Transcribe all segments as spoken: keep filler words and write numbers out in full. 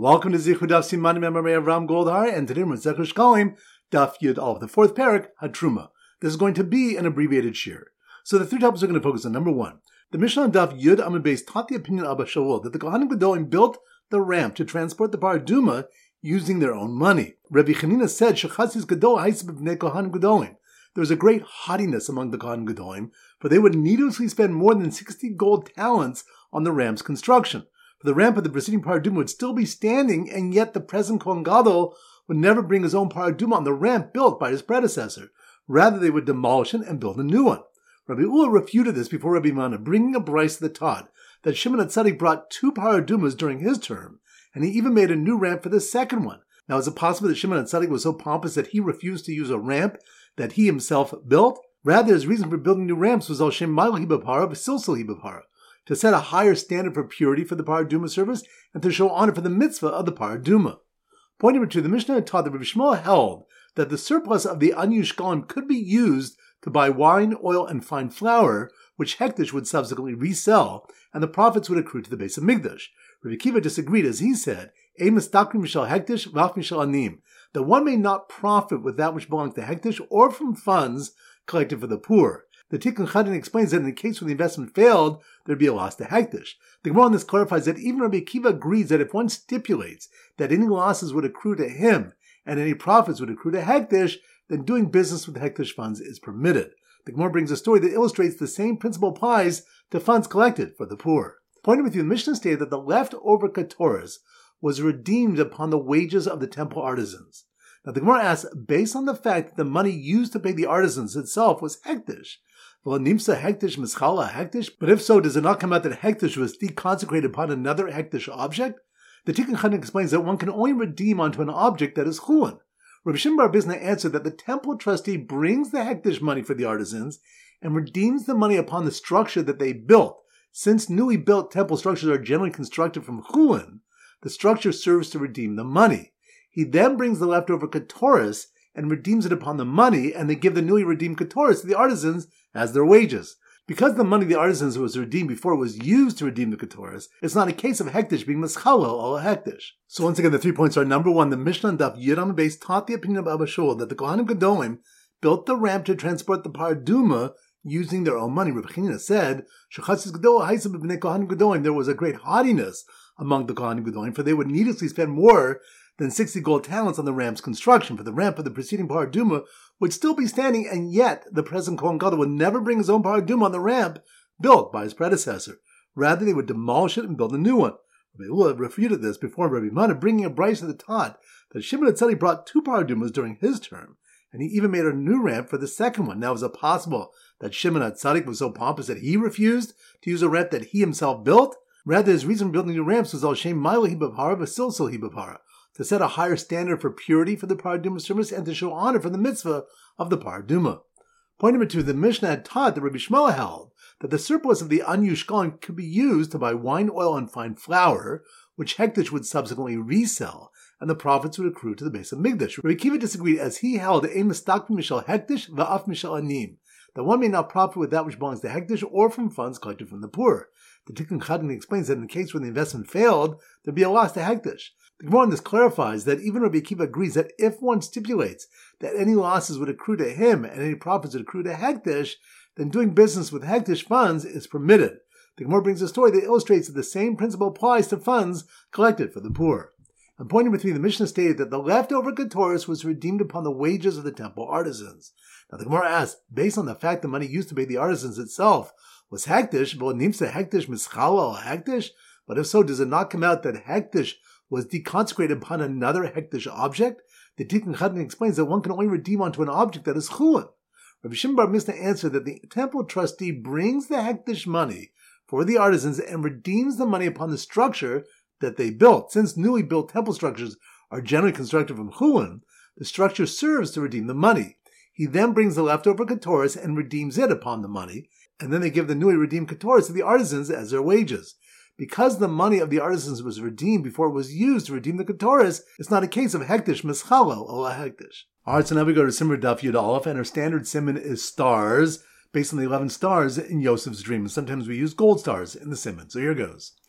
Welcome to Zichud Daf Siman Memory of Ram Goldhar, and today we're Zechur Shkalim, Daf Yud Aleph, the fourth parak, Hatruma. This is going to be an abbreviated shir. So the three topics we're going to focus on. Number one, the Mishnah on Daf Yud Amud Beis taught the opinion of Abba Shaul that the Kohanim Gedolim built the ramp to transport the paraduma using their own money. Rabbi Chanina said, Shechatzis Gadol Haisib B'nei Kohanim Gedolim. There was a great haughtiness among the Kohanim Gedolim, for they would needlessly spend more than sixty gold talents on the ramp's construction. For the ramp of the preceding paraduma would still be standing, and yet the present Kohen Gadol would never bring his own paraduma on the ramp built by his predecessor. Rather, they would demolish it and build a new one. Rabbi Ula refuted this before Rabbi Mana, bringing a brayso that taught that Shimon HaTzadik brought two paradumas during his term, and he even made a new ramp for the second one. Now, is it possible that Shimon HaTzadik was so pompous that he refused to use a ramp that he himself built? Rather, his reason for building new ramps was al shem ma'il hibapara v'silsil hibapara, to set a higher standard for purity for the paraduma service and to show honor for the mitzvah of the paraduma. Point number two, the Mishnah had taught that Rabbi Shmuel held that the surplus of the unused shkalim could be used to buy wine, oil, and fine flour, which Hektish would subsequently resell, and the profits would accrue to the base of Migdash. Rabbi Akiva disagreed, as he said, Ein mistakrim mishal Hektish v'af mishal anim, that one may not profit with that which belongs to Hektish or from funds collected for the poor. The Tikkun Chadin explains that in the case where the investment failed, there would be a loss to Hektish. The Gemara on this clarifies that even Rabbi Akiva agrees that if one stipulates that any losses would accrue to him and any profits would accrue to Hektish, then doing business with Hektish funds is permitted. The Gemara brings a story that illustrates the same principle applies to funds collected for the poor. Pointing with you, the Mishnah stated that the leftover Ketoras was redeemed upon the wages of the temple artisans. Now the Gemara asks, based on the fact that the money used to pay the artisans itself was Hektish, well, Nimsa Hektish Mischala Hektish, but if so, does it not come out that Hektish was deconsecrated upon another Hektish object? The Tikkun Chadin explains that one can only redeem onto an object that is Chulin. Rabbi Shimon bar Bizna answered that the temple trustee brings the Hektish money for the artisans and redeems the money upon the structure that they built. Since newly built temple structures are generally constructed from Chulin, the structure serves to redeem the money. He then brings the leftover Ketoras and redeems it upon the money, and they give the newly redeemed Ketoras to the artisans as their wages. Because the money of the artisans was redeemed before it was used to redeem the Ketoras, it's not a case of Hektish being Mischalo al Hektish. So once again, the three points are: number one, the Mishnah on Daf Yud Amud Beis taught the opinion of Abba Shaul that the Kohanim Gedolim built the ramp to transport the paraduma using their own money. Rabbi Chanina said, Shechatzis Gadol Haisib B'nei Kohanim Gedolim, there was a great haughtiness among the Kohanim Gedolim, for they would needlessly spend more than sixty gold talents on the ramp's construction. For the ramp of the preceding paraduma would still be standing, and yet the present Kohen Gadol would never bring his own paraduma on the ramp built by his predecessor. Rather, they would demolish it and build a new one. Rabbi Ula refuted this before Rabbi Mana, bringing a brayso that taught that Shimon HaTzadik brought two paradumas during his term, and he even made a new ramp for the second one. Now, is it possible that Shimon HaTzadik was so pompous that he refused to use a ramp that he himself built? Rather, his reason for building new ramps was al shem ma'il hibapara v'silsil hibapara, to set a higher standard for purity for the paraduma service and to show honor for the mitzvah of the paraduma. Point number two, the Mishnah had taught that Rabbi Shmuel held that the surplus of the unused shkalim could be used to buy wine, oil, and fine flour, which Hektish would subsequently resell, and the profits would accrue to the base of Migdash. Rabbi Akiva disagreed, as he held Ein mistakrim mishal Hektish va'af mishal anim, that one may not profit with that which belongs to Hektish or from funds collected from the poor. The Tikkun Chadin explains that in the case where the investment failed, there would be a loss to Hektish. The Gemara on this clarifies that even Rabbi Akiva agrees that if one stipulates that any losses would accrue to him and any profits would accrue to Hektish, then doing business with Hektish funds is permitted. The Gemara brings a story that illustrates that the same principle applies to funds collected for the poor. And point number three, the Mishnah stated that the leftover Ketoras was redeemed upon the wages of the temple artisans. Now the Gemara asks, based on the fact the money used to pay the artisans itself was Hektish, but Nimsa Hektish Mischala al Hektish? But if so, does it not come out that Hektish was deconsecrated upon another Hektish object? The Tikkun Chadin explains that one can only redeem onto an object that is Chulin. Rabbi Shimon bar Bizna answered that the temple trustee brings the Hektish money for the artisans and redeems the money upon the structure that they built. Since newly built temple structures are generally constructed from Chulin, the structure serves to redeem the money. He then brings the leftover Ketoras and redeems it upon the money, and then they give the newly redeemed Ketoras to the artisans as their wages. Because the money of the artisans was redeemed before it was used to redeem the Ketoras, it's not a case of Hektish Mischalo al Hektish. Alright, so now we go to Simmer Daf Yud Aleph, and our standard simon is stars, based on the eleven stars in Yosef's dream. And sometimes we use gold stars in the simon. So here goes.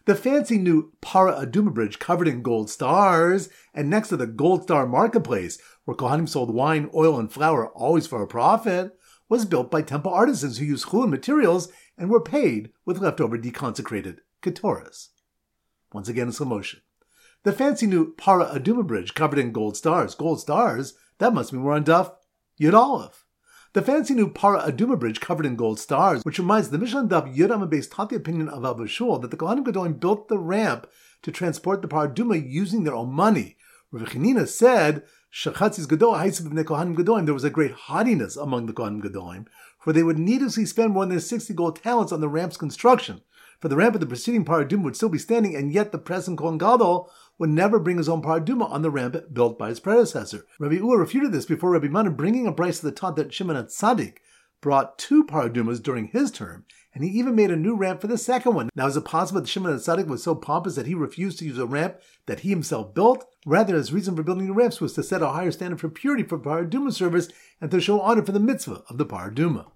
The fancy new Para Aduma bridge covered in gold stars and next to the Gold Star marketplace, where Kohanim sold wine, oil, and flour always for a profit, was built by temple artisans who used chulin materials and were paid with leftover deconsecrated ketores. Once again in slow motion. The fancy new Para Aduma bridge covered in gold stars. Gold stars? That must mean we're on Daf Yud Aleph. The fancy new Para Aduma bridge covered in gold stars, which reminds the Mishnah Daf Yud Amud Beis taught the opinion of Abba Shul that the Kohanim Gedolim built the ramp to transport the Para Aduma using their own money. Rav Chanina said, Shachatzis Gadol Haisib B'nei Kohanim Gedolim, there was a great haughtiness among the Kohanim Gedolim, for they would needlessly spend more than sixty gold talents on the ramp's construction. For the ramp of the preceding Para Aduma would still be standing, and yet the present Kohen Gadol would never bring his own Para Aduma on the ramp built by his predecessor. Rabbi Ua refuted this before Rabbi Manan, bringing a brayso that taught that Shimon HaTzadik brought two Para Adumas during his term, and he even made a new ramp for the second one. Now, is it possible that Shimon HaTzadik was so pompous that he refused to use a ramp that he himself built? Rather, his reason for building new ramps was to set a higher standard for purity for Para Aduma service and to show honor for the mitzvah of the Para Aduma.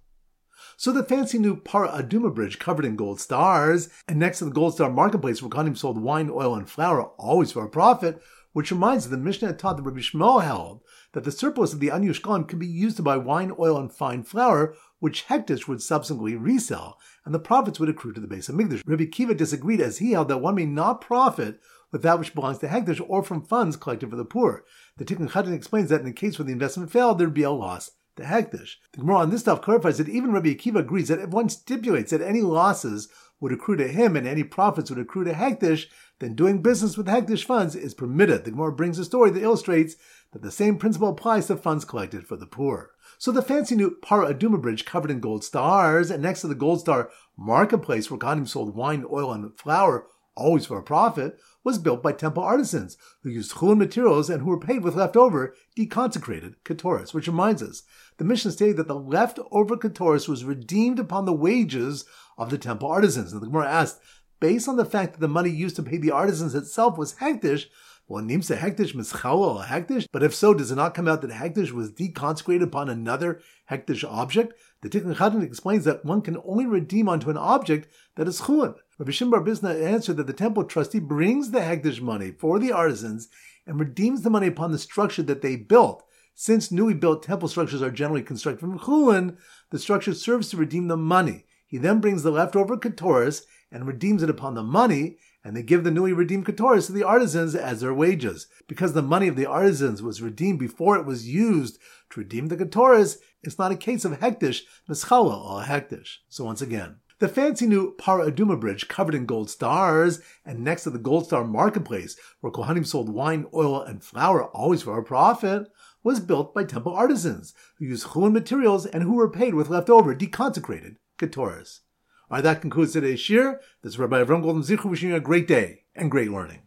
So the fancy new Para Aduma bridge covered in gold stars, and next to the Gold Star marketplace where Kohanim sold wine, oil, and flour, always for a profit, which reminds us that the Mishnah had taught that Rabbi Shmuel held that the surplus of the unused shkalim could be used to buy wine, oil, and fine flour, which Hektish would subsequently resell, and the profits would accrue to the Beis Hamikdash. Rabbi Kiva disagreed, as he held that one may not profit with that which belongs to Hektish or from funds collected for the poor. The Tikkun Chatan explains that in the case where the investment failed, there would be a loss to Hektish. The Gemara on this stuff clarifies that even Rabbi Akiva agrees that if one stipulates that any losses would accrue to him and any profits would accrue to Hektish, then doing business with Hektish funds is permitted. The Gemara brings a story that illustrates that the same principle applies to funds collected for the poor. So the fancy new Para Aduma bridge covered in gold stars and next to the Gold Star marketplace where Kohanim sold wine, oil, and flour, always for a profit, was built by temple artisans who used chulin materials and who were paid with leftover deconsecrated ketores, which reminds us, the Mishnah stated that the leftover ketores was redeemed upon the wages of the temple artisans. And the Gemara asked, based on the fact that the money used to pay the artisans itself was hektish, well, nimsa hektish mischalo hektish, but if so, does it not come out that hektish was deconsecrated upon another hektish object? The Tikkun Chatan explains that one can only redeem onto an object that is chulin. Rabbi Shimon bar Bizna answered that the temple trustee brings the hektish money for the artisans and redeems the money upon the structure that they built. Since newly built temple structures are generally constructed from chulin, the structure serves to redeem the money. He then brings the leftover ketores and redeems it upon the money, and they give the newly redeemed ketores to the artisans as their wages. Because the money of the artisans was redeemed before it was used to redeem the ketores, it's not a case of hektish, mischala or hektish. So once again, the fancy new Para Aduma bridge covered in gold stars and next to the Gold Star marketplace where Kohanim sold wine, oil, and flour, always for a profit, was built by temple artisans who used chulin materials and who were paid with leftover deconsecrated ketores. All right, that concludes today's shir. This is Rabbi Avram Golden Zichu wishing you a great day and great learning.